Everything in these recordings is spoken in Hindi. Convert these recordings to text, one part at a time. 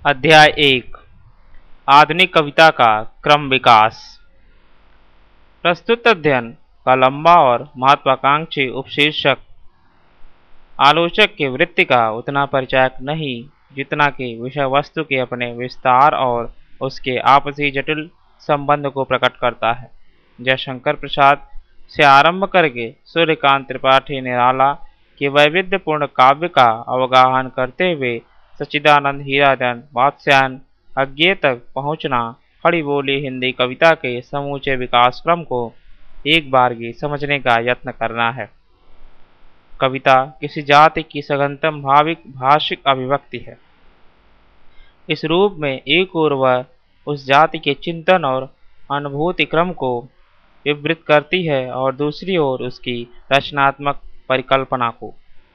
अध्याय 1 आधुनिक कविता का क्रम विकास। प्रस्तुत अध्ययन का लंबा और महत्वाकांक्षी उपशीर्षक आलोचक के वृत्ति का उतना परिचायक नहीं जितना कि विषय वस्तु के अपने विस्तार और उसके आपसी जटिल संबंध को प्रकट करता है। जयशंकर प्रसाद से आरंभ करके सूर्यकांत त्रिपाठी निराला के वैविध्यपूर्ण काव्य का अवगाहन करते हुए सच्चिदानंद हीराधन वात्स्यायन अज्ञे तक पहुँचना खड़ी बोली हिंदी कविता के समूचे विकास क्रम को एक बारगी समझने का यत्न करना है। कविता किसी जाति की सघनतम भाविक भाषिक अभिव्यक्ति है। इस रूप में एक ओर वह उस जाति के चिंतन और अनुभूति क्रम को विवृत करती है और दूसरी ओर उसकी रचनात्मक परिकल्पना को।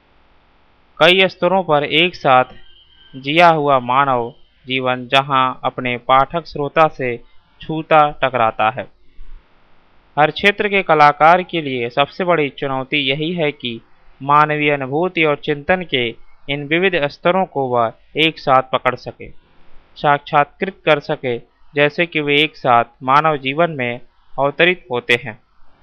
कई स्तरों पर एक साथ जिया हुआ मानव जीवन जहां अपने पाठक श्रोता से छूता टकराता है। हर क्षेत्र के कलाकार के लिए सबसे बड़ी चुनौती यही है कि मानवीय अनुभूति और चिंतन के इन विविध स्तरों को वह एक साथ पकड़ सके, साक्षात्कृत कर सके, जैसे कि वे एक साथ मानव जीवन में अवतरित होते हैं।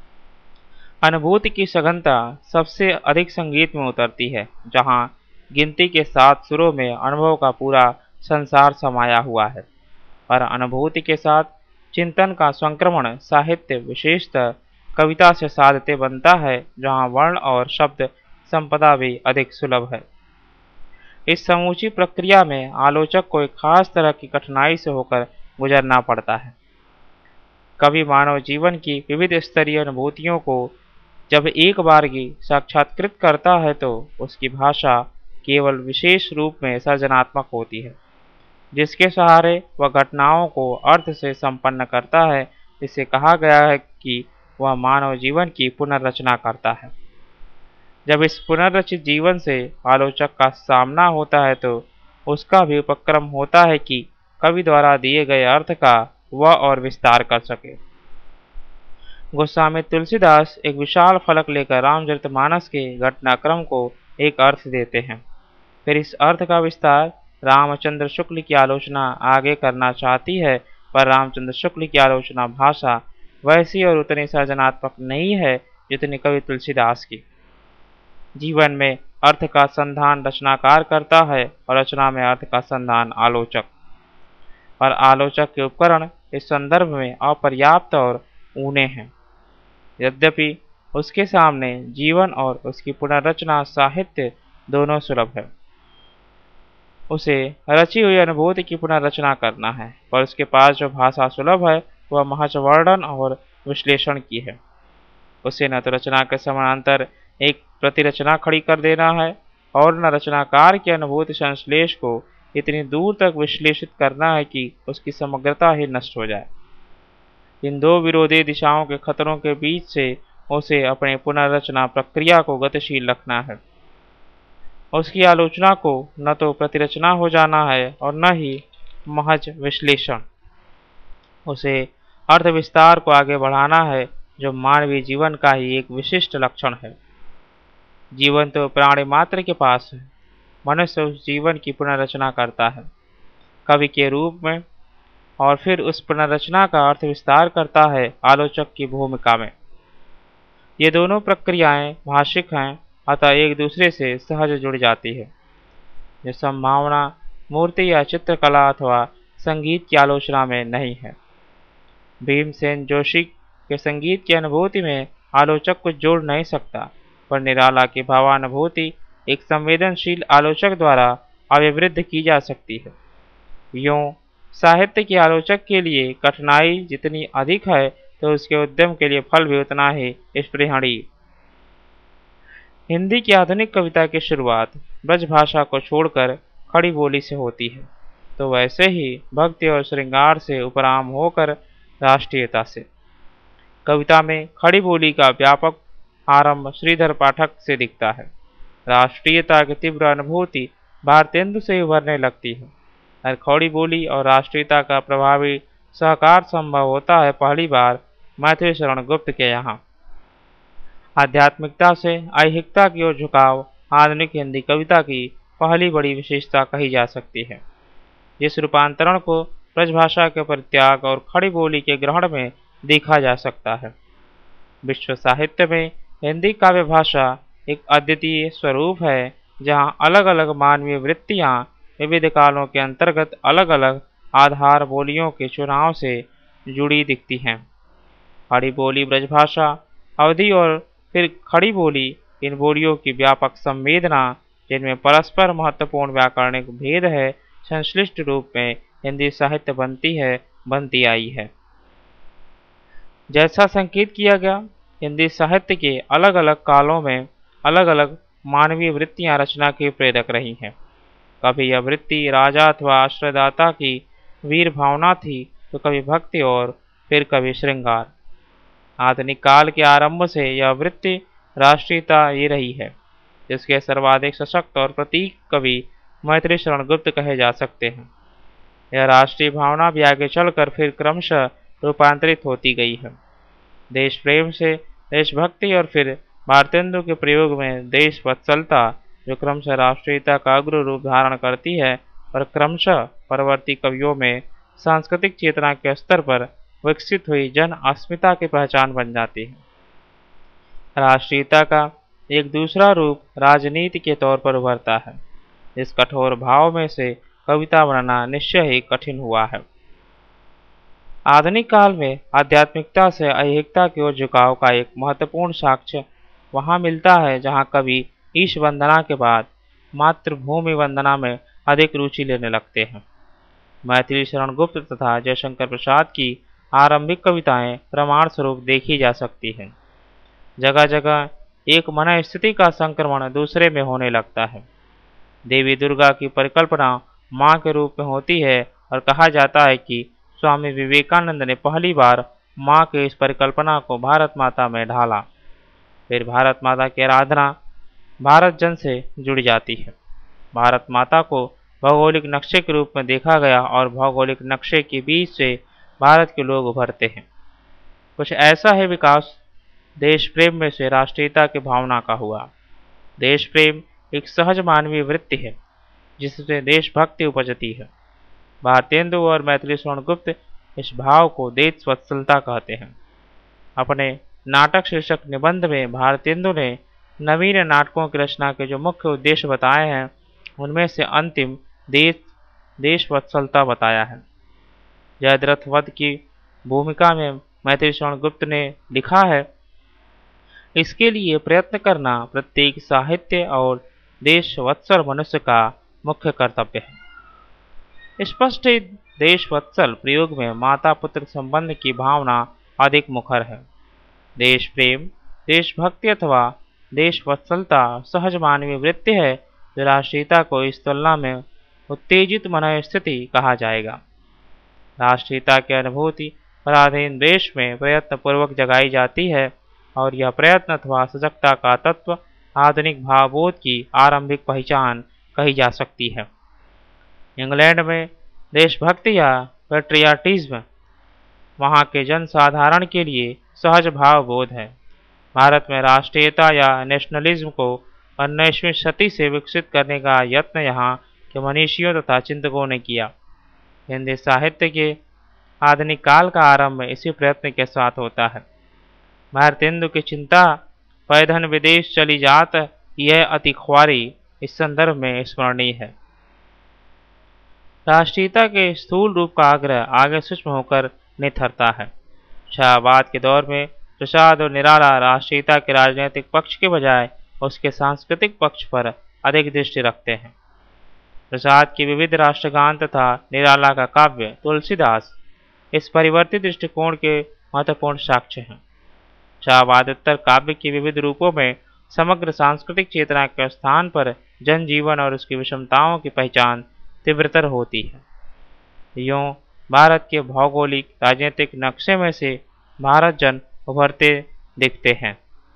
अनुभूति की सघनता सबसे अधिक संगीत में उतरती है, जहां गिनती के 7 सुरों में अनुभव का पूरा संसार समाया हुआ है। और अनुभूति के साथ चिंतन का संक्रमण साहित्य विशेषतः कविता से साधते बनता है, जहां वर्ण और शब्द संपदा भी अधिक सुलभ है। इस समूची प्रक्रिया में आलोचक को एक खास तरह की कठिनाई से होकर गुजरना पड़ता है। कवि मानव जीवन की विविध स्तरीय अनुभूतियों को जब एक बारगी साक्षात्कृत करता है तो उसकी भाषा केवल विशेष रूप में सर्जनात्मक होती है, जिसके सहारे वह घटनाओं को अर्थ से संपन्न करता है, जिसे कहा गया है कि वह मानव जीवन की पुनर्रचना करता है। जब इस पुनर्रचित जीवन से आलोचक का सामना होता है तो उसका भी उपक्रम होता है कि कवि द्वारा दिए गए अर्थ का वह और विस्तार कर सके। गोस्वामी तुलसीदास एक विशाल फलक लेकर रामचरितमानस के घटनाक्रम को एक अर्थ देते हैं। फिर इस अर्थ का विस्तार रामचंद्र शुक्ल की आलोचना आगे करना चाहती है, पर रामचंद्र शुक्ल की आलोचना भाषा वैसी और उतनी सर्जनात्मक नहीं है जितनी कवि तुलसीदास की। जीवन में अर्थ का संधान रचनाकार करता है और रचना में अर्थ का संधान आलोचक। और आलोचक के उपकरण इस संदर्भ में अपर्याप्त और ऊने हैं। यद्यपि उसके सामने जीवन और उसकी पुनर्रचना साहित्य दोनों सुलभ है। उसे रची हुई अनुभूति की पुनर्रचना करना है, पर उसके पास जो भाषा सुलभ है वह महज वर्णन और विश्लेषण की है। उसे न तो रचना के समानांतर एक प्रतिरचना खड़ी कर देना है और न रचनाकार के अनुभूति संश्लेष को इतनी दूर तक विश्लेषित करना है कि उसकी समग्रता ही नष्ट हो जाए। इन दो विरोधी दिशाओं के खतरों के बीच से उसे अपने पुनर्रचना प्रक्रिया को गतिशील रखना है। उसकी आलोचना को न तो प्रतिरचना हो जाना है और न ही महज विश्लेषण। उसे अर्थ विस्तार को आगे बढ़ाना है, जो मानवीय जीवन का ही एक विशिष्ट लक्षण है। जीवन तो प्राणी मात्र के पास है, मनुष्य उस जीवन की पुनर्रचना करता है कवि के रूप में, और फिर उस पुनर्रचना का अर्थ विस्तार करता है आलोचक की भूमिका में। ये दोनों प्रक्रियाएं भाषिक हैं, अतः एक दूसरे से सहज जुड़ जाती है। यह संभावना मूर्ति या चित्रकला अथवा संगीत की आलोचना में नहीं है। भीमसेन जोशी के संगीत की अनुभूति में आलोचक कुछ जोड़ नहीं सकता, पर निराला की भावानुभूति एक संवेदनशील आलोचक द्वारा अभिवृद्ध की जा सकती है। यूं साहित्य के आलोचक के लिए कठिनाई जितनी अधिक है तो उसके उद्यम के लिए फल भी उतना ही स्पृहणीय। हिंदी की आधुनिक कविता की शुरुआत ब्रजभाषा को छोड़कर खड़ी बोली से होती है, तो वैसे ही भक्ति और श्रृंगार से उपराम होकर राष्ट्रीयता से। कविता में खड़ी बोली का व्यापक आरंभ श्रीधर पाठक से दिखता है। राष्ट्रीयता की तीव्र अनुभूति भारतेंदु से उभरने लगती है, और खड़ी बोली और राष्ट्रीयता का प्रभावी सहकार संभव होता है पहली बार मैथिली शरण गुप्त के यहाँ। आध्यात्मिकता से ऐहिकता की ओर झुकाव आधुनिक हिंदी कविता की पहली बड़ी विशेषता कही जा सकती है। जिस रूपांतरण को ब्रजभाषा के परित्याग और खड़ी बोली के ग्रहण में देखा जा सकता है। विश्व साहित्य में हिंदी काव्य भाषा एक अद्वितीय स्वरूप है, जहाँ अलग अलग मानवीय वृत्तियाँ विविध कालों के अंतर्गत अलग अलग आधार बोलियों के चुनाव से जुड़ी दिखती हैं। खड़ी बोली ब्रजभाषा अवधि और फिर खड़ी बोली इन बोलियों की व्यापक संवेदना, जिनमें परस्पर महत्वपूर्ण व्याकरणिक भेद है, संश्लिष्ट रूप में हिंदी साहित्य बनती आई है। जैसा संकेत किया गया, हिंदी साहित्य के अलग अलग कालों में अलग अलग मानवीय वृत्तियां रचना की प्रेरक रही हैं। कभी यह वृत्ति राजा अथवा आश्रयदाता की वीर भावना थी, तो कभी भक्ति और फिर कभी श्रृंगार। आधुनिक काल के आरंभ से यह वृत्ति राष्ट्रीयता ही रही है, जिसके सर्वाधिक सशक्त और प्रतीक कवि मैथिली शरण गुप्त कहे जा सकते हैं। यह राष्ट्रीय भावना भी आगे चलकर फिर क्रमशः रूपांतरित होती गई है। देश प्रेम से देशभक्ति और फिर भारतेंदु के प्रयोग में देश वत्सलता, जो क्रमशः राष्ट्रीयता का अग्र रूप धारण करती है और क्रमशः परवर्ती कवियों में सांस्कृतिक चेतना के स्तर पर विकसित हुई जन अस्मिता की पहचान बन जाती है। राष्ट्रीयता का एक दूसरा रूप राजनीति के तौर पर उभरता है। इस कठोर भाव में से कविता बनाना निश्चय ही कठिन हुआ है। आधुनिक काल में आध्यात्मिकता से ऐहिकता की ओर झुकाव का एक महत्वपूर्ण साक्ष्य वहाँ मिलता है, जहाँ कवि ईश वंदना के बाद मातृभूमि वंदना में अधिक रुचि लेने लगते हैं। मैथिली शरण गुप्त तथा जयशंकर प्रसाद की आरंभिक कविताएं प्रमाण स्वरूप देखी जा सकती हैं। जगह जगह एक मन स्थिति का संक्रमण दूसरे में होने लगता है। देवी दुर्गा की परिकल्पना माँ के रूप में होती है और कहा जाता है कि स्वामी विवेकानंद ने पहली बार माँ के इस परिकल्पना को भारत माता में ढाला। फिर भारत माता की आराधना भारत जन से जुड़ जाती है। भारत माता को भौगोलिक नक्शे के रूप में देखा गया और भौगोलिक नक्शे के बीच से भारत के लोग उभरते हैं। कुछ ऐसा है विकास देश प्रेम में से राष्ट्रीयता की भावना का हुआ। देश प्रेम एक सहज मानवीय वृत्ति है, जिससे देशभक्ति उपजती है। भारतेंदु और मैथिली शरण गुप्त इस भाव को देश वत्सलता कहते हैं। अपने नाटक शीर्षक निबंध में भारतेंदु ने नवीन नाटकों की रचना के जो मुख्य उद्देश्य बताए हैं, उनमें से अंतिम देश वत्सलता बताया है। जयद्रथ वध की भूमिका में मैथिली शरण गुप्त ने लिखा है, इसके लिए प्रयत्न करना प्रत्येक साहित्य और देश वत्सल मनुष्य का मुख्य कर्तव्य है। स्पष्ट देश वत्सल प्रयोग में माता पुत्र संबंध की भावना अधिक मुखर है। देश प्रेम, देशभक्ति अथवा देश वत्सलता सहज मानवीय वृत्ति है, जो राष्ट्रीयता को इस तुलना में उत्तेजित मन स्थिति कहा जाएगा। राष्ट्रीयता की अनुभूति पराधीन देश में प्रयत्न पूर्वक जगाई जाती है और यह प्रयत्न अथवा सजगता का तत्व आधुनिक भावबोध की आरंभिक पहचान कही जा सकती है। इंग्लैंड में देशभक्ति या पेट्रियाटिज्म वहाँ के जन साधारण के लिए सहज भावबोध है। भारत में राष्ट्रीयता या नेशनलिज्म को 19वीं शती से विकसित करने का यत्न यहाँ के मनीषियों तथा चिंतकों ने किया। हिंदी साहित्य के आधुनिक काल का आरंभ इसी प्रयत्न के साथ होता है। भारतेंदु की चिंता पैदन विदेश चली जात यह अति ख्वारी इस संदर्भ में स्मरणीय है। राष्ट्रीयता के स्थूल रूप का आग्रह आगे सूक्ष्म होकर निथरता है। शाहबाद के दौर में प्रसाद और निराला राष्ट्रीयता के राजनीतिक पक्ष के बजाय उसके सांस्कृतिक पक्ष पर अधिक दृष्टि रखते हैं। प्रसाद की विविध राष्ट्रगान तथा निराला का काव्य तुलसीदास इस परिवर्तित दृष्टिकोण के महत्वपूर्ण साक्ष्य हैं। शाहबादोत्तर काव्य के विविध रूपों में समग्र सांस्कृतिक चेतना के स्थान पर जनजीवन और उसकी विषमताओं की पहचान तीव्रतर होती है। यूँ भारत के भौगोलिक राजनीतिक नक्शे में से भारत जन उभरते दिखते हैं।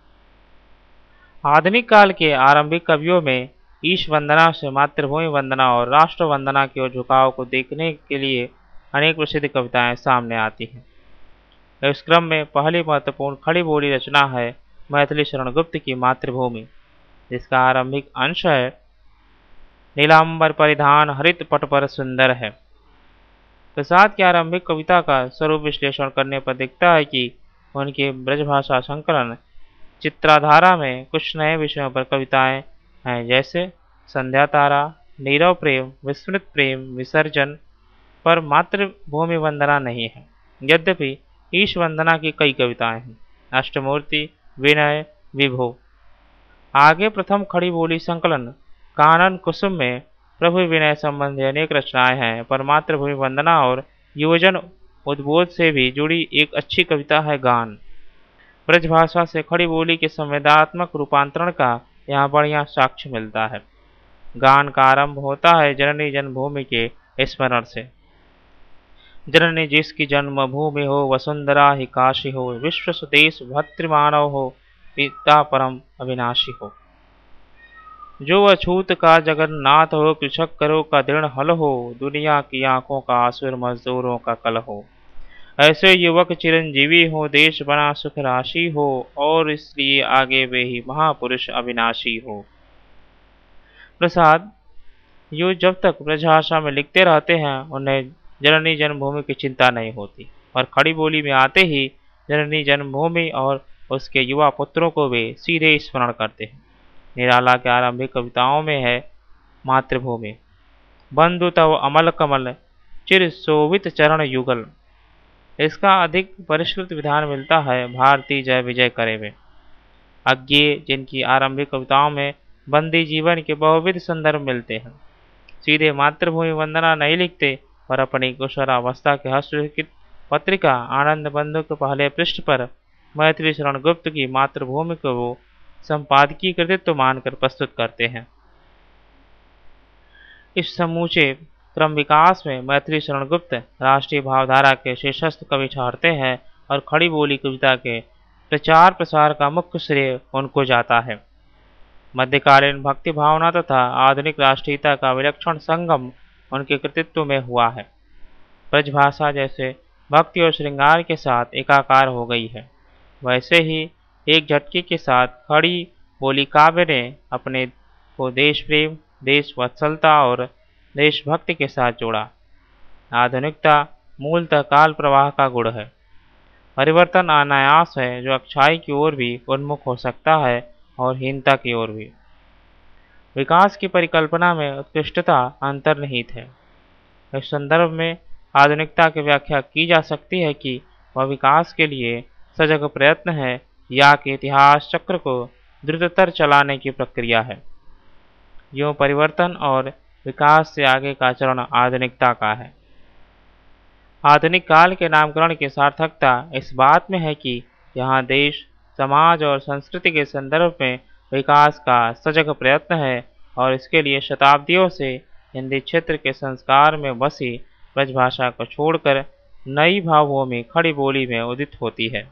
आधुनिक काल के आरंभिक कवियों में ईश वंदना से मातृभूमि वंदना और राष्ट्र वंदना के झुकाव को देखने के लिए अनेक प्रसिद्ध कविताएं सामने आती हैं। इस क्रम में पहली महत्वपूर्ण खड़ी बोली रचना है मैथिली शरण गुप्त की मातृभूमि, जिसका आरंभिक अंश है नीलांबर परिधान हरित पट पर सुंदर है। प्रसाद की आरंभिक कविता का स्वरूप विश्लेषण करने पर दिखता है कि उनके ब्रजभाषा संकलन चित्राधारा में कुछ नए विषयों पर कविताएं हैं, जैसे संध्या तारा, नीरव प्रेम, विस्मृत प्रेम, विसर्जन। पर मातृभूमि वंदना नहीं है। यद्यपि ईश वंदना की कई कविताएं हैं। अष्टमूर्ति, विनय, विभो। आगे प्रथम खड़ी बोली संकलन कानन कुसुम में प्रभु विनय संबंधी अनेक रचनाएं हैं, पर मातृभूमि वंदना और युवजन उद्बोध से भी जुड़ी एक अच्छी कविता है गान। ब्रजभाषा से खड़ी बोली के संवेदनात्मक रूपांतरण का यहाँ बढ़िया साक्ष्य मिलता है। गान का आरंभ होता है जननी जन्मभूमि के स्मरण से। जननी जिसकी जन्मभूमि हो, वसुंधरा ही काशी हो, विश्व स्वदेश भद्रमानव हो, पिता परम अविनाशी हो। जो अछूत का जगन्नाथ हो, कृषक करो का दृढ़ हल हो, दुनिया की आंखों का आसुर मजदूरों का कल हो। ऐसे युवक चिरंजीवी हो, देश बना सुख राशि हो, और इसलिए आगे वे ही महापुरुष अविनाशी हो। प्रसाद यो जब तक ब्रजभाषा में लिखते रहते हैं, उन्हें जननी जन्मभूमि की चिंता नहीं होती, और खड़ी बोली में आते ही जननी जन्मभूमि और उसके युवा पुत्रों को वे सीधे स्मरण करते हैं। निराला के आरंभिक कविताओं में है मातृभूमि। बंधु तव अमल कमल, चिर शोभित चरण युगल। इसका अधिक परिष्कृत विधान मिलता है भारती जय विजय करे में। अज्ञेय जिनकी आरंभिक कविताओं में बंदी जीवन के बहुविध संदर्भ मिलते हैं, सीधे मातृभूमि वंदना नहीं लिखते, पर अपनी किशोरावस्था के हस्तलिखित पत्रिका आनंद बंधु के पहले पृष्ठ पर मैथिली शरण गुप्त की मातृभूमि को वो संपादकीय कृतित्व मानकर प्रस्तुत करते हैं। इस समूचे क्रम विकास में मैथिली शरण गुप्त राष्ट्रीय भावधारा के शीर्षस्थ कवि ठहरते हैं, और खड़ी बोली कविता के प्रचार प्रसार का मुख्य श्रेय उनको जाता है। मध्यकालीन भक्ति भावना तथा आधुनिक राष्ट्रीयता का विलक्षण संगम उनके कृतित्व में हुआ है। ब्रजभाषा जैसे भक्ति और श्रृंगार के साथ एकाकार हो गई है, वैसे ही एक झटके के साथ खड़ी बोली काव्य ने अपने को देश प्रेम, देश वत्सलता और देशभक्ति के साथ जोड़ा। आधुनिकता मूलतः काल प्रवाह का गुण है। परिवर्तन अनायास है, जो अच्छाई की ओर भी उन्मुख हो सकता है और हीनता की ओर भी। विकास की परिकल्पना में उत्कृष्टता अंतर्निहित है। इस संदर्भ में आधुनिकता की व्याख्या की जा सकती है कि वह विकास के लिए सजग प्रयत्न है, या कि इतिहास चक्र को द्रुततर चलाने की प्रक्रिया है। यूँ परिवर्तन और विकास से आगे का चरण आधुनिकता का है। आधुनिक काल के नामकरण की सार्थकता इस बात में है कि यहाँ देश, समाज और संस्कृति के संदर्भ में विकास का सजग प्रयत्न है, और इसके लिए शताब्दियों से हिंदी क्षेत्र के संस्कार में बसी ब्रजभाषा को छोड़कर नई भावभूमि खड़ी बोली में उदित होती है।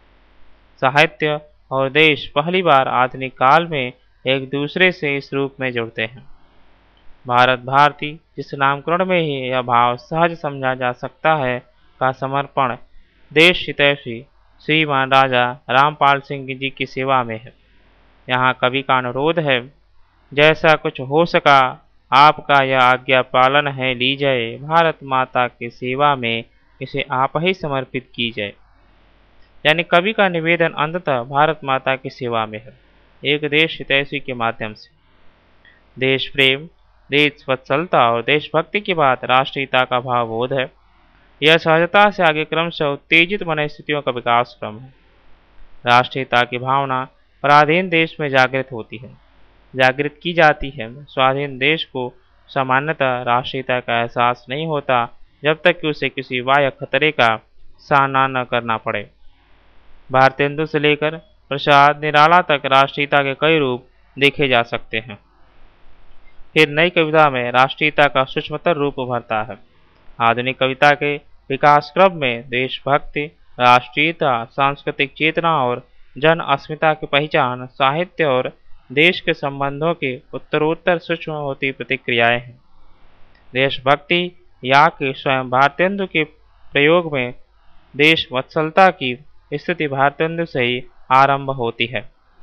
साहित्य और देश पहली बार आधुनिक काल में एक दूसरे से इस रूप में जुड़ते हैं। भारत भारती, जिस नामकरण में ही यह भाव सहज समझा जा सकता है, का समर्पण देश हितैषी श्रीमान राजा रामपाल सिंह जी की सेवा में है। यहाँ कवि का अनुरोध है, जैसा कुछ हो सका आपका यह आज्ञा पालन है लीजिए, भारत माता की सेवा में इसे आप ही समर्पित कीजिए। यानी कवि का निवेदन अंततः भारत माता की सेवा में है, एक देश हितैषी के माध्यम से। देश प्रेम, देश वत्सलता और देशभक्ति की बात राष्ट्रीयता का भावबोध है। यह सहजता से आगे क्रमशः उत्तेजित मनस्थितियों का विकास क्रम है। राष्ट्रीयता की भावना पराधीन देश में जागृत होती है, जागृत की जाती है। स्वाधीन देश को सामान्यतः राष्ट्रीयता का एहसास नहीं होता, जब तक कि उसे किसी बाह्य खतरे का सामना न करना पड़े। भारतेंदु से लेकर प्रसाद निराला तक राष्ट्रीयता के कई रूप देखे जा सकते हैं। फिर नई कविता में राष्ट्रीयता का सूक्ष्मतर रूप उभरता है। आधुनिक कविता के विकास क्रम में देशभक्ति, राष्ट्रीयता, सांस्कृतिक चेतना और जन अस्मिता की पहचान साहित्य और देश के संबंधों की उत्तरोत्तर सूक्ष्म होती प्रतिक्रियाएं हैं। देशभक्ति या कि स्वयं भारतेंदु के प्रयोग में देश वत्सलता की स्थिति भारतेंदु से ही आरंभ होती है।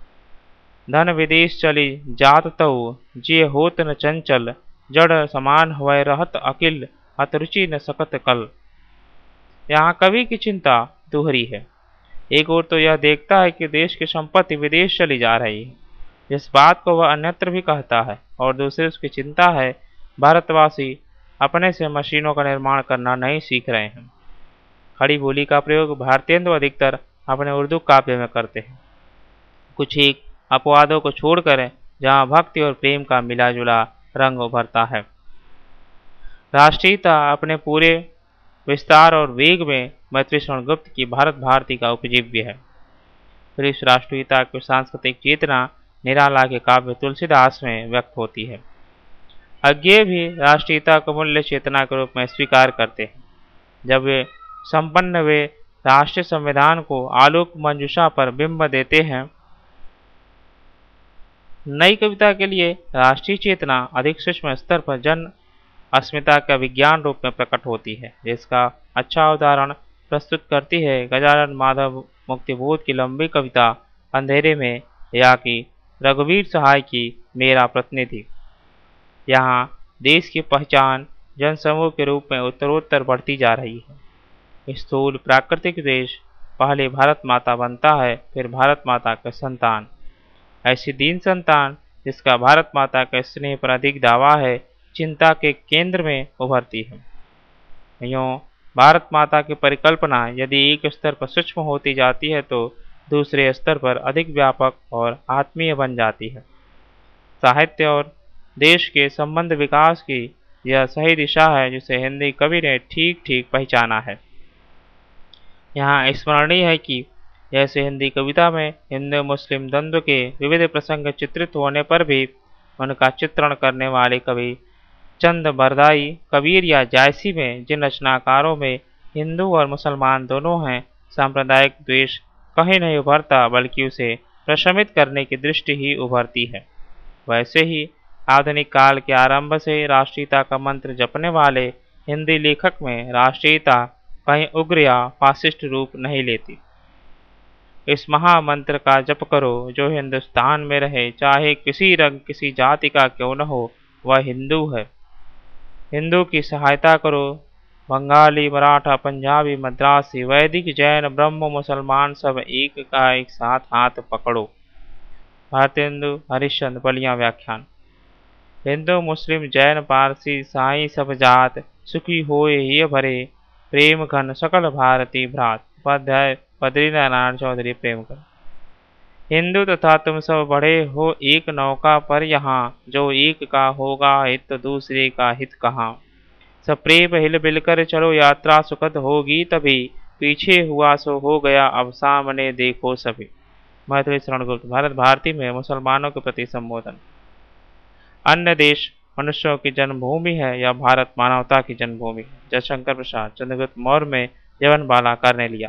धन विदेश चली जात तऊ, जे होत न चंचल, जड़ समान हुए रहत अकिल, अतरुचि न सकत कल। यहाँ कवि की चिंता दोहरी है। एक ओर तो यह देखता है कि देश की संपत्ति विदेश चली जा रही है, जिस बात को वह अन्यत्र भी कहता है, और दूसरी उसकी चिंता है भारतवासी अपने से मशीनों का निर्माण करना नहीं सीख रहे हैं। खड़ी बोली का प्रयोग भारतीय अधिकतर अपने उर्दू काव्य में करते हैं। कुछ ही अपवादों को छोड़कर जहाँ भक्ति और प्रेम का मिला जुला रंग उभरता है। राष्ट्रीयता अपने पूरे विस्तार और वेग में मैत्रेय गुप्त की भारत भारती का उपजीव्य है। फिर इस राष्ट्रीयता की सांस्कृतिक चेतना निराला के काव्य तुलसीदास में व्यक्त होती है। अज्ञेय भी राष्ट्रीयता को मूल्य चेतना के रूप में स्वीकार करते हैं। जब वे संपन्न वे राष्ट्रीय संविधान को आलोक मंजूषा पर बिंब देते हैं। नई कविता के लिए राष्ट्रीय चेतना अधिक सूक्ष्म स्तर पर जन अस्मिता का विज्ञान रूप में प्रकट होती है, जिसका अच्छा उदाहरण प्रस्तुत करती है गजानन माधव मुक्तिबोध की लंबी कविता अंधेरे में, या कि रघुवीर सहाय की मेरा प्रतिनिधि। यहाँ देश की पहचान जनसमूह के रूप में उत्तरोत्तर बढ़ती जा रही है। स्थूल प्राकृतिक देश पहले भारत माता बनता है, फिर भारत माता का संतान। ऐसी दीन संतान जिसका भारत माता के स्नेह पर अधिक दावा है, चिंता के केंद्र में उभरती है। यूँ भारत माता की परिकल्पना यदि एक स्तर पर सूक्ष्म होती जाती है तो दूसरे स्तर पर अधिक व्यापक और आत्मीय बन जाती है। साहित्य और देश के संबंध विकास की यह सही दिशा है जिसे हिंदी कवि ने ठीक ठीक पहचाना है। यहाँ स्मरणीय है कि जैसे हिंदी कविता में हिंदू मुस्लिम द्वंद्व के विविध प्रसंग चित्रित होने पर भी उनका चित्रण करने वाले कवि चंद बरदाई, कबीर या जायसी में जिन रचनाकारों में हिंदू और मुसलमान दोनों हैं, सांप्रदायिक द्वेष कहीं नहीं उभरता, बल्कि उसे प्रशमित करने की दृष्टि ही उभरती है। वैसे ही आधुनिक काल के आरंभ से राष्ट्रीयता का मंत्र जपने वाले हिंदी लेखक में राष्ट्रीयता कहीं उग्र या फासिस्ट रूप नहीं लेती। इस महामंत्र का जप करो, जो हिंदुस्तान में रहे, चाहे किसी रंग किसी जाति का क्यों न हो, वह हिंदू है। हिंदू की सहायता करो, बंगाली मराठा पंजाबी मद्रासी वैदिक जैन ब्रह्म मुसलमान सब एक का एक साथ हाथ पकड़ो। भारतेंदु हरिश्चंद्र बलिया व्याख्यान। हिंदू मुस्लिम जैन पारसी साई सब जात, सुखी होए ये भरे, प्रेम घन सकल भारती भ्रात। उपाध्याय बद्रीनारायण चौधरी प्रेमकर। हिंदू तथा तुम सब बढ़े हो एक नौका पर यहाँ, जो एक का होगा हित तो दूसरे का हित कहाँ। सब प्रेम हिल मिलकर चलो, यात्रा सुखद होगी तभी, पीछे हुआ सो हो गया अब सामने देखो सभी। मैत्रेय गुप्त भारत भारती में मुसलमानों के प्रति संबोधन। अन्य देश मनुष्यों की जन्मभूमि है या भारत मानवता की जन्मभूमि है। जयशंकर प्रसाद चंद्रगुप्त मौर्य में यवनबाला करने लिया।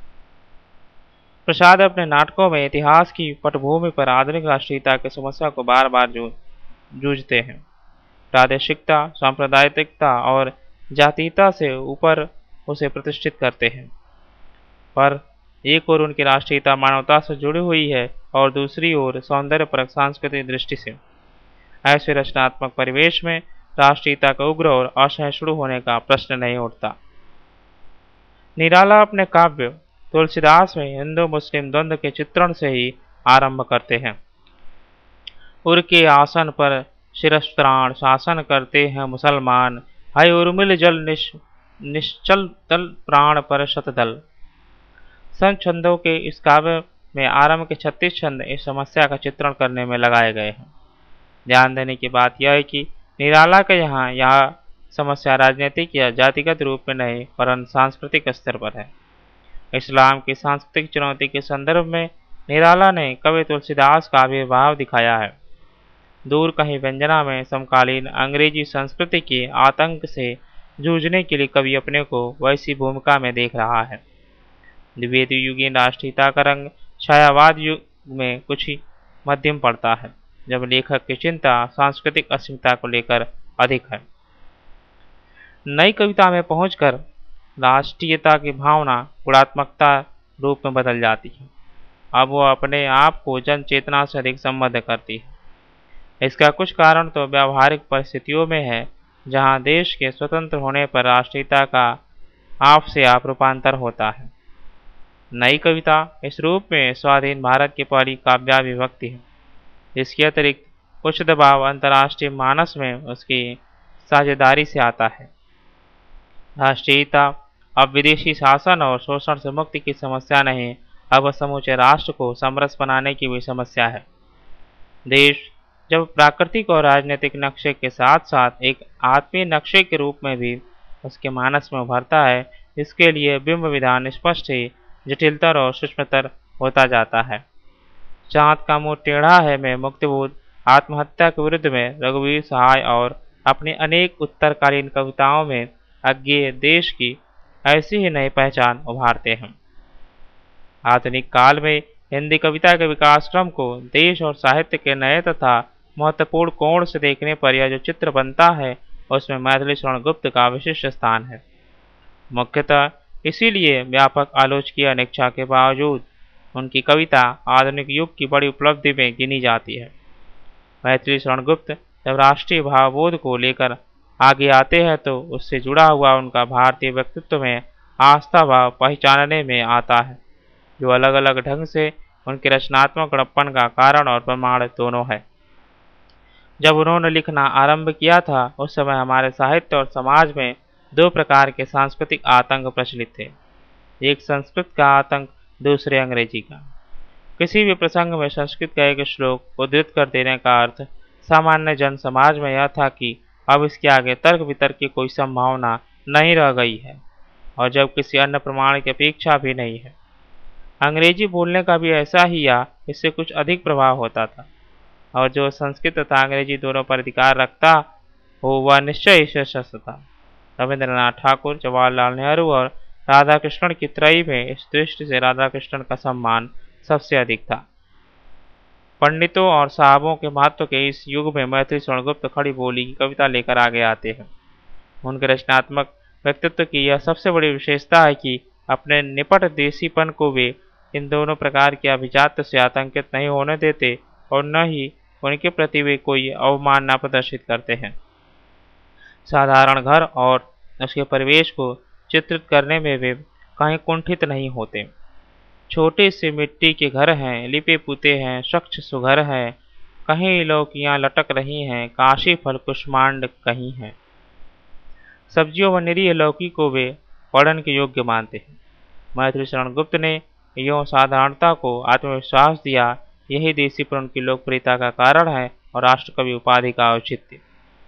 प्रसाद अपने नाटकों में इतिहास की पटभूमि पर आधुनिक राष्ट्रीयता की समस्या को बार बार जूझते हैं। प्रादेशिकता, सांप्रदायिकता और जातीयता से ऊपर उसे प्रतिष्ठित करते हैं, पर एक ओर उनकी राष्ट्रीयता मानवता से जुड़ी हुई है और दूसरी ओर सौंदर्यपरक सांस्कृतिक दृष्टि से। ऐसे रचनात्मक परिवेश में राष्ट्रीयता का उग्र और असहिष्णु होने का प्रश्न नहीं उठता। निराला अपने काव्य तुलसीदास में हिंदू मुस्लिम द्वंद्व के चित्रण से ही आरंभ करते हैं। उर के आसन पर शिरस्त्राण शासन करते हैं मुसलमान, हाय उर्मिल जल निश्चल दल प्राण पर शतदल। संत छंदों के इस काव्य में आरंभ के 36 छंद इस समस्या का चित्रण करने में लगाए गए हैं। ध्यान देने की बात यह है कि निराला के यहाँ यह समस्या राजनीतिक या जातिगत रूप में नहीं, परंतु सांस्कृतिक स्तर पर है। इस्लाम की सांस्कृतिक चुनौती के संदर्भ में निराला ने कवि तुलसीदास का आविर्भाव दिखाया है। दूर कहीं व्यंजना में समकालीन अंग्रेजी संस्कृति के आतंक से जूझने के लिए कवि अपने को वैसी भूमिका में देख रहा है। द्विवेदी युगीन राष्ट्रीयता का रंग छायावाद युग में कुछ ही मध्यम पड़ता है, जब लेखक की चिंता सांस्कृतिक अस्मिता को लेकर अधिक है। नई कविता में पहुंचकर राष्ट्रीयता की भावना गुणात्मकता रूप में बदल जाती है। अब वह अपने आप को जन चेतना से अधिक संबद्ध करती है। इसका कुछ कारण तो व्यावहारिक परिस्थितियों में है, जहाँ देश के स्वतंत्र होने पर राष्ट्रीयता का आप से आप रूपांतर होता है। नई कविता इस रूप में स्वाधीन भारत की पहली काव्याभिव्यक्ति है। इसके अतिरिक्त उच्च दबाव अंतर्राष्ट्रीय मानस में उसकी साझेदारी से आता है। राष्ट्रीयता अब विदेशी शासन और शोषण से मुक्ति की समस्या नहीं, अब समूचे राष्ट्र को समरस बनाने की भी समस्या है। देश जब प्राकृतिक और राजनीतिक नक्शे के साथ साथ एक आत्मीय नक्शे के रूप में भी उसके मानस में उभरता है, इसके लिए बिंब विधान स्पष्ट ही जटिलतर और सूक्ष्मतर होता जाता है। चाँद का मुंह टेढ़ा है में मुक्तिबोध, आत्महत्या के विरुद्ध में रघुवीर सहाय और अपनी अनेक उत्तरकालीन कविताओं में अज्ञेय देश की ऐसी ही नई पहचान उभारते हैं। आधुनिक काल में हिंदी कविता के विकास क्रम को देश और साहित्य के नए तथा महत्वपूर्ण कोण से देखने पर यह जो चित्र बनता है, उसमें मैथिली शरण गुप्त का विशिष्ट स्थान है। मुख्यतः इसीलिए व्यापक आलोचकीय अनिच्छा के बावजूद उनकी कविता आधुनिक युग की बड़ी उपलब्धि में गिनी जाती है। मैथिली शरण गुप्त जब राष्ट्रीय भावबोध को लेकर आगे आते हैं तो उससे जुड़ा हुआ उनका भारतीय व्यक्तित्व में आस्था भाव पहचानने में आता है, जो अलग अलग ढंग से उनके रचनात्मक गणपन का कारण और प्रमाण दोनों है। जब उन्होंने लिखना आरंभ किया था, उस समय हमारे साहित्य और समाज में दो प्रकार के सांस्कृतिक आतंक प्रचलित थे। एक संस्कृत का आतंक, दूसरे अंग्रेजी का। किसी भी प्रसंग में संस्कृत का एक श्लोक उद्धृत कर देने का अर्थ सामान्य जन समाज में यह था कि अब इसके आगे तर्क वितर्क की कोई संभावना नहीं रह गई है और जब किसी अन्य प्रमाण की अपेक्षा भी नहीं है। अंग्रेजी बोलने का भी ऐसा ही या इससे कुछ अधिक प्रभाव होता था, और जो संस्कृत तथा अंग्रेजी दोनों पर अधिकार रखता हो वह निश्चय ईश्वर था। रविंद्रनाथ ठाकुर, जवाहरलाल नेहरू और राधाकृष्णन की त्रयी में इस दृष्टि से राधाकृष्णन का सम्मान सबसे अधिक था। पंडितों और साहबों के महत्व के इस युग में मैथिली शरण गुप्त खड़ी बोली की कविता लेकर आगे आते हैं। उनके रचनात्मक व्यक्तित्व की यह सबसे बड़ी विशेषता है कि अपने निपट देसीपन को वे इन दोनों प्रकार के अभिजात्य से आतंकित नहीं होने देते और न ही उनके प्रति वे कोई अवमानना प्रदर्शित करते हैं। साधारण घर और उसके परिवेश को चित्रित करने में वे कहीं कुंठित नहीं होते। छोटे से मिट्टी के घर हैं, लिपे पुते हैं, स्वच्छ सुघर हैं, कहीं लौकियां लटक रही हैं, काशी फल कुष्मांड कहीं हैं। सब्जियों व निरीह लौकी को वे पढ़न के योग्य मानते हैं। मैथिली शरण गुप्त ने यों साधारणता को आत्मविश्वास दिया, यही देसीपन उनकी लोकप्रियता का कारण है और राष्ट्रकवि उपाधि का औचित्य।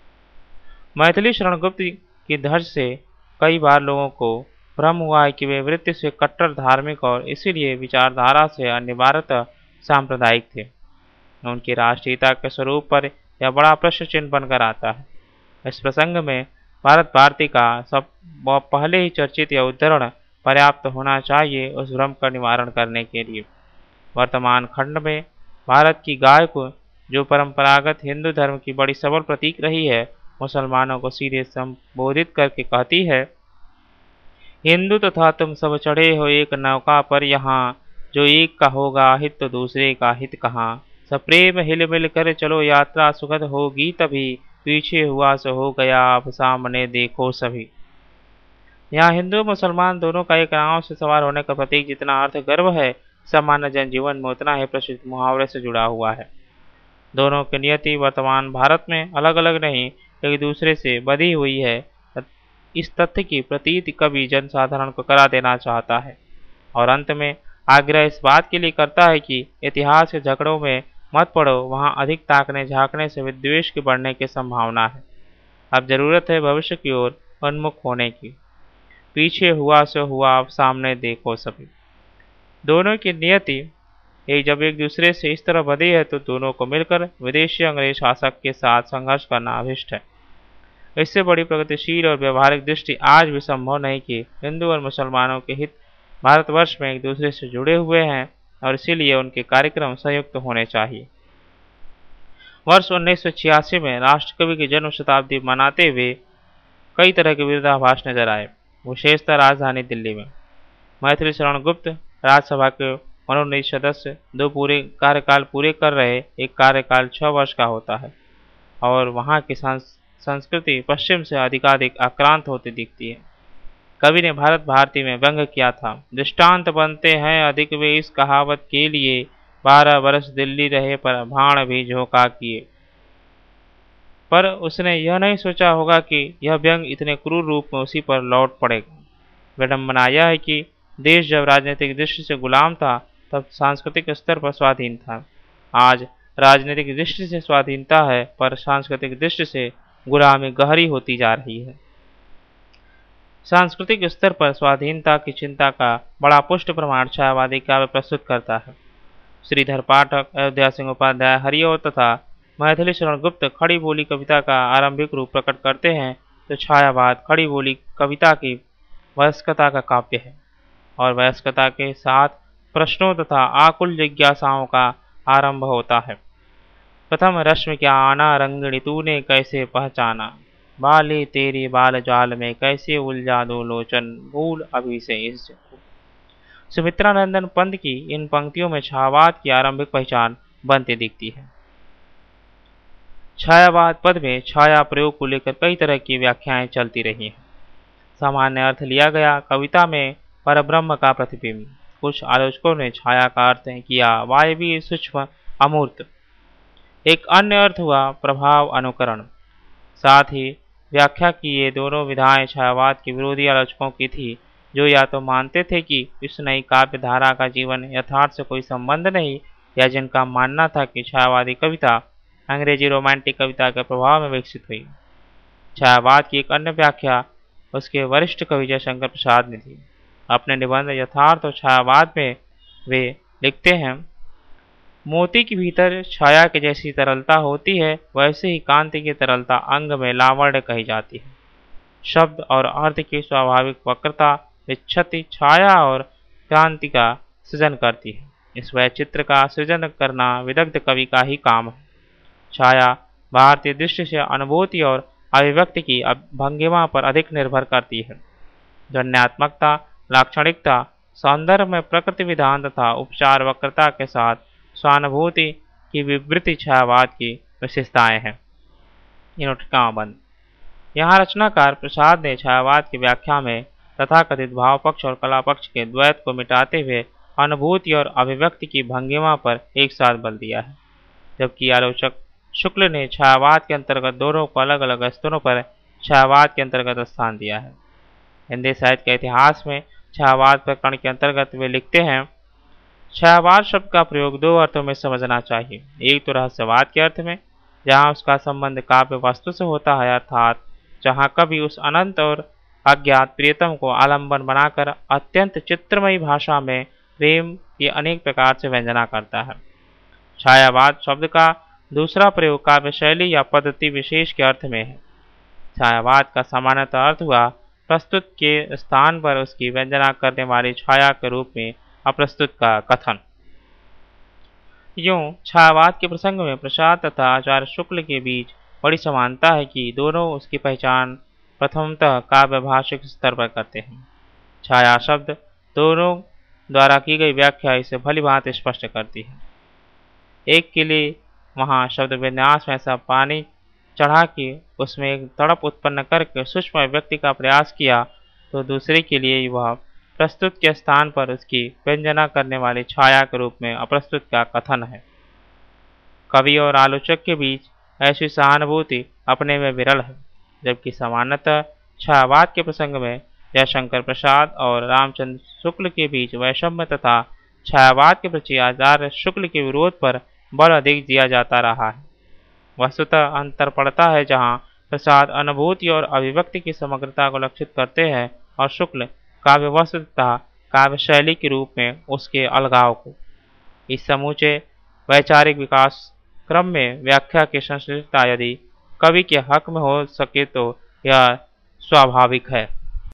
मैथिली शरण गुप्त की धज से कई बार लोगों को भ्रम हुआ है कि वे वृत्ति से कट्टर धार्मिक और इसीलिए विचारधारा से अनिवार्यतः सांप्रदायिक थे। उनकी राष्ट्रीयता के स्वरूप पर यह बड़ा प्रश्न चिन्ह बनकर आता है। इस प्रसंग में भारत भारती का सब पहले ही चर्चित या उद्धरण पर्याप्त होना चाहिए उस भ्रम का निवारण करने के लिए। वर्तमान खंड में भारत की गाय को, जो परंपरागत हिंदू धर्म की बड़ी सबल प्रतीक रही है, मुसलमानों को सीधे संबोधित करके कहती है, हिंदू तथा तुम सब चढ़े हो एक नौका पर यहाँ, जो एक का होगा हित तो दूसरे का हित कहाँ। सप्रेम हिल मिल कर चलो यात्रा सुखद होगी तभी, पीछे हुआ सो हो गया अब सामने देखो सभी। यहाँ हिंदू मुसलमान दोनों का एक नाव से सवार होने का प्रतीक जितना अर्थ गर्व है, सामान्य जनजीवन में उतना ही प्रसिद्ध मुहावरे से जुड़ा हुआ है। दोनों की नियति वर्तमान भारत में अलग अलग नहीं, एक दूसरे से बधी हुई है। इस तथ्य की प्रतीति कवि जनसाधारण को करा देना चाहता है और अंत में आग्रह इस बात के लिए करता है कि इतिहास के झगड़ों में मत पड़ो, वहाँ अधिक ताकने झांकने से विद्वेष के बढ़ने की संभावना है। अब जरूरत है भविष्य की ओर उन्मुख होने की। पीछे हुआ सो हुआ अब सामने देखो सभी। दोनों की नियति जब एक दूसरे से इस तरह बधी है तो दोनों को मिलकर विदेशी अंग्रेज शासक के साथ संघर्ष करना अभिष्ट है। इससे बड़ी प्रगतिशील और व्यवहारिक दृष्टि आज भी संभव नहीं कि हिंदू और मुसलमानों के हित भारतवर्ष में एक दूसरे से जुड़े हुए हैं और इसीलिए उनके कार्यक्रम संयुक्त होने चाहिए। वर्ष 1986 में राष्ट्रकवि की जन्म शताब्दी मनाते हुए कई तरह के विरोधाभास नजर आए, विशेषतः राजधानी दिल्ली में। मैथिली शरण गुप्त राज्यसभा के मनोनीत सदस्य, दो पूरे कार्यकाल पूरे कर रहे, एक कार्यकाल 6 वर्ष का होता है और वहाँ की संस्कृति पश्चिम से अधिकाधिक आक्रांत होती दिखती है। कवि ने भारत भारती में व्यंग किया था, दृष्टांत बनते हैं अधिक वे इस कहावत के लिए, 12 वर्ष दिल्ली रहे पर भाण भी झोंका किए। पर उसने यह नहीं सोचा होगा कि यह व्यंग इतने क्रूर रूप में उसी पर लौट पड़ेगा। विडंबना यह है कि देश जब राजनीतिक दृष्टि से गुलाम था तब सांस्कृतिक स्तर पर स्वाधीन था। आज राजनीतिक दृष्टि से स्वाधीनता है पर सांस्कृतिक दृष्टि से गुलामी गहरी होती जा रही है। सांस्कृतिक स्तर पर स्वाधीनता की चिंता का बड़ा पुष्ट प्रमाण छायावादी काव्य प्रस्तुत करता है। श्रीधर पाठक, अयोध्या सिंह उपाध्याय, हरिओं तथा मैथिली शरण गुप्त खड़ी बोली कविता का आरंभिक रूप प्रकट करते हैं, तो छायावाद खड़ी बोली कविता की वयस्कता का काव्य है और वयस्कता के साथ प्रश्नों तथा आकुल जिज्ञासाओं का आरंभ होता है। प्रथम रश्मि क्या आना रंगणी तूने कैसे पहचाना, बाले तेरे बाल जाल में कैसे उलझा दो लोचन, भूल अभी से इस जग को। सुमित्रानंदन पंत की इन पंक्तियों में छायावाद की आरंभिक पहचान बनती दिखती है। छायावाद पद में छाया प्रयोग को लेकर कई तरह की व्याख्याएं चलती रही हैं। सामान्य अर्थ लिया गया कविता में परब्रह्म का प्रतिबिंब। कुछ आलोचकों ने छाया का अर्थ किया वायवीय सूक्ष्म अमूर्त। एक अन्य अर्थ हुआ प्रभाव अनुकरण। साथ ही व्याख्या की ये दोनों विधाएं छायावाद के विरोधी आलोचकों की थी, जो या तो मानते थे कि इस नई काव्य धारा का जीवन यथार्थ से कोई संबंध नहीं, या जिनका मानना था कि छायावादी कविता अंग्रेजी रोमांटिक कविता के प्रभाव में विकसित हुई। छायावाद की एक अन्य व्याख्या उसके वरिष्ठ कवि जयशंकर प्रसाद ने दी। अपने निबंध यथार्थ और छायावाद में वे लिखते हैं, मोती के भीतर छाया के जैसी तरलता होती है, वैसे ही कांति की तरलता अंग में लावण्य कही जाती है। शब्द और अर्थ की स्वाभाविक वक्रता विच्छति छाया और क्रांति का सृजन करती है। इस वैचित्र का सृजन करना विदग्ध कवि का ही काम है। छाया भारतीय दृष्टि से अनुभूति और अभिव्यक्ति की भंगिमा पर अधिक निर्भर करती है। ध्वन्यात्मकता, लाक्षणिकता, सौंदर्य में प्रकृति विधान तथा उपचार वक्रता के साथ स्वानुभूति की विवृति छायावाद की विशेषताएं हैं। बंद। यहाँ रचनाकार प्रसाद ने छायावाद की व्याख्या में तथाकथित भाव पक्ष और कला पक्ष के द्वैत को मिटाते हुए अनुभूति और अभिव्यक्ति की भंगिमा पर एक साथ बल दिया है, जबकि आलोचक शुक्ल ने छायावाद के अंतर्गत दोनों को अलग अलग स्तरों पर छायावाद के अंतर्गत स्थान दिया है। हिंदी साहित्य के इतिहास में छायावाद प्रकरण के अंतर्गत वे लिखते हैं, छायावाद शब्द का प्रयोग दो अर्थों में समझना चाहिए। एक तो रहस्यवाद के अर्थ में, जहाँ उसका संबंध काव्य वस्तु से होता है, अर्थात जहाँ कवि उस अनंत और अज्ञात प्रियतम को आलंबन बनाकर अत्यंत चित्रमयी भाषा में प्रेम की अनेक प्रकार से व्यंजना करता है। छायावाद शब्द का दूसरा प्रयोग काव्य शैली या पद्धति विशेष के अर्थ में है। छायावाद का सामान्यतः अर्थ हुआ प्रस्तुत के स्थान पर उसकी व्यंजना करने वाली छाया के रूप में अप्रस्तुत का कथन। यूं छायावाद के प्रसंग में प्रसाद तथा आचार्य शुक्ल के बीच बड़ी समानता है कि दोनों उसकी पहचान प्रथमतः काव्य भाषिक स्तर पर करते हैं। छाया शब्द दोनों द्वारा की गई व्याख्या इसे भली भांति स्पष्ट करती है। एक के लिए वहाँ शब्द विन्यास में ऐसा पानी चढ़ा कि उसमें एक तड़प उत्पन्न करके सूक्ष्म व्यक्ति का प्रयास किया, तो दूसरे के लिए वह प्रस्तुत के स्थान पर उसकी व्यंजना करने वाली छाया के रूप में अप्रस्तुत का कथन है। कवि और आलोचक के बीच ऐसी सहानुभूति अपने में विरल है, जबकि सामान्यतः छायावाद के प्रसंग में जयशंकर प्रसाद और रामचंद्र शुक्ल के बीच वैषम्य तथा छायावाद के प्रति आचार्य शुक्ल के विरोध पर बल अधिक दिया जाता रहा है। वस्तुतः अंतर पड़ता है, जहाँ प्रसाद अनुभूति और अभिव्यक्ति की समग्रता को लक्षित करते हैं और शुक्ल काव्य वस्तु तथा काव्य शैली के रूप में उसके अलगाव को। इस समूचे वैचारिक विकास क्रम में व्याख्या की संश्लिष्टता यदि कवि के हक में हो सके तो यह स्वाभाविक है।